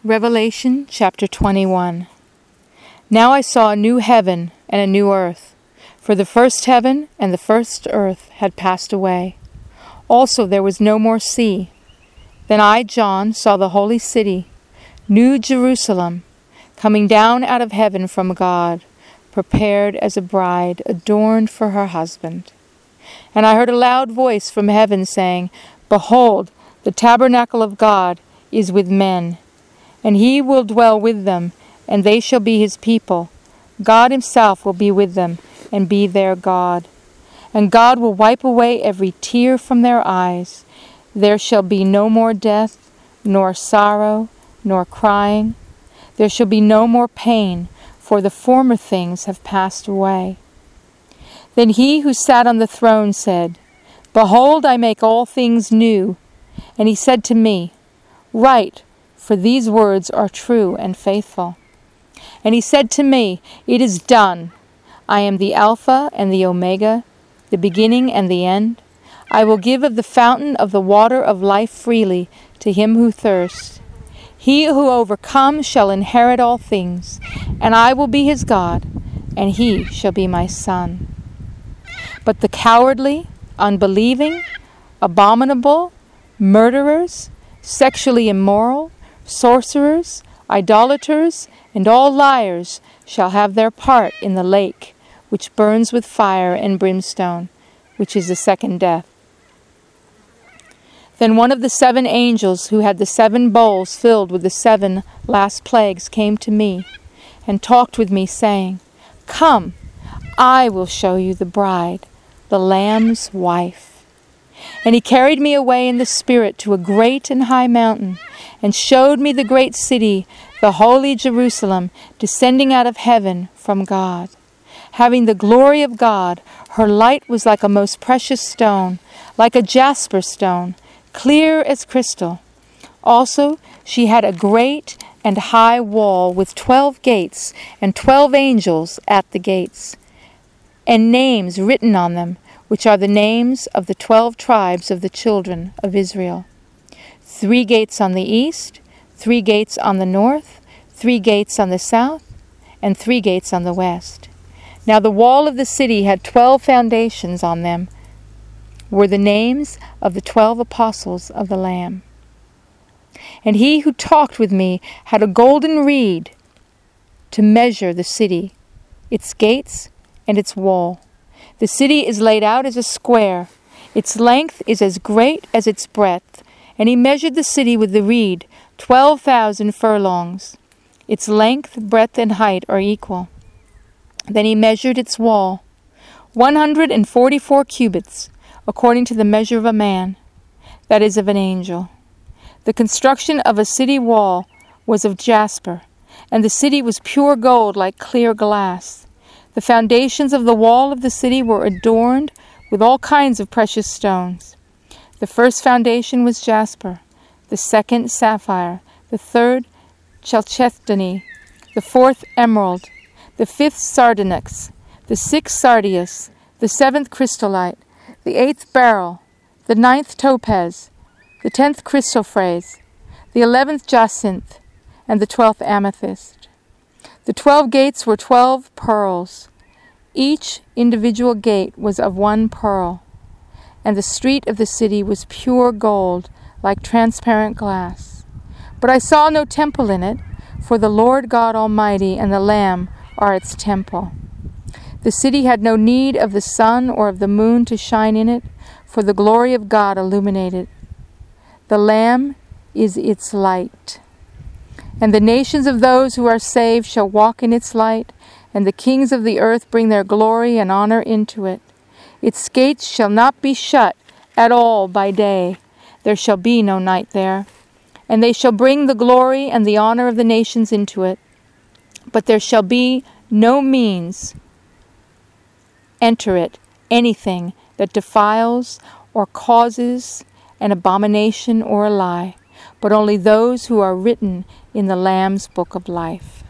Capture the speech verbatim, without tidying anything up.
Revelation chapter twenty-one. Now I saw a new heaven and a new earth, for the first heaven and the first earth had passed away. Also there was no more sea. Then I, John, saw the holy city, New Jerusalem, coming down out of heaven from God, prepared as a bride adorned for her husband. And I heard a loud voice from heaven saying, Behold, the tabernacle of God is with men, and he will dwell with them, and they shall be his people. God himself will be with them, and be their God. And God will wipe away every tear from their eyes. There shall be no more death, nor sorrow, nor crying. There shall be no more pain, for the former things have passed away. Then he who sat on the throne said, Behold, I make all things new. And he said to me, Write, for these words are true and faithful. And he said to me, It is done. I am the Alpha and the Omega, the beginning and the end. I will give of the fountain of the water of life freely to him who thirsts. He who overcomes shall inherit all things, and I will be his God, and he shall be my son. But the cowardly, unbelieving, abominable, murderers, sexually immoral, sorcerers, idolaters, and all liars shall have their part in the lake, which burns with fire and brimstone, which is the second death. Then one of the seven angels who had the seven bowls filled with the seven last plagues came to me and talked with me, saying, Come, I will show you the bride, the Lamb's wife. And he carried me away in the Spirit to a great and high mountain, and showed me the great city, the holy Jerusalem, descending out of heaven from God. Having the glory of God, her light was like a most precious stone, like a jasper stone, clear as crystal. Also she had a great and high wall with twelve gates, and twelve angels at the gates, and names written on them, which are the names of the twelve tribes of the children of Israel. Three gates on the east, three gates on the north, three gates on the south, and three gates on the west. Now the wall of the city had twelve foundations. On them were the names of the twelve apostles of the Lamb. And he who talked with me had a golden reed to measure the city, its gates, and its wall. The city is laid out as a square. Its length is as great as its breadth. And he measured the city with the reed, twelve thousand furlongs. Its length, breadth, and height are equal. Then he measured its wall, one hundred and forty-four cubits, according to the measure of a man, that is, of an angel. The construction of a city wall was of jasper, and the city was pure gold like clear glass. The foundations of the wall of the city were adorned with all kinds of precious stones. The first foundation was jasper, the second sapphire, the third chalcedony, the fourth emerald, the fifth sardonyx, the sixth sardius, the seventh chrysolite, the eighth beryl, the ninth topaz, the tenth chrysoprase, the eleventh jacinth, and the twelfth amethyst. The twelve gates were twelve pearls. Each individual gate was of one pearl, and the street of the city was pure gold, like transparent glass. But I saw no temple in it, for the Lord God Almighty and the Lamb are its temple. The city had no need of the sun or of the moon to shine in it, for the glory of God illuminated it. The Lamb is its light. And the nations of those who are saved shall walk in its light, and the kings of the earth bring their glory and honor into it. Its gates shall not be shut at all by day. There shall be no night there. And they shall bring the glory and the honor of the nations into it. But there shall be no means enter it anything that defiles or causes an abomination or a lie, but only those who are written in the Lamb's book of life.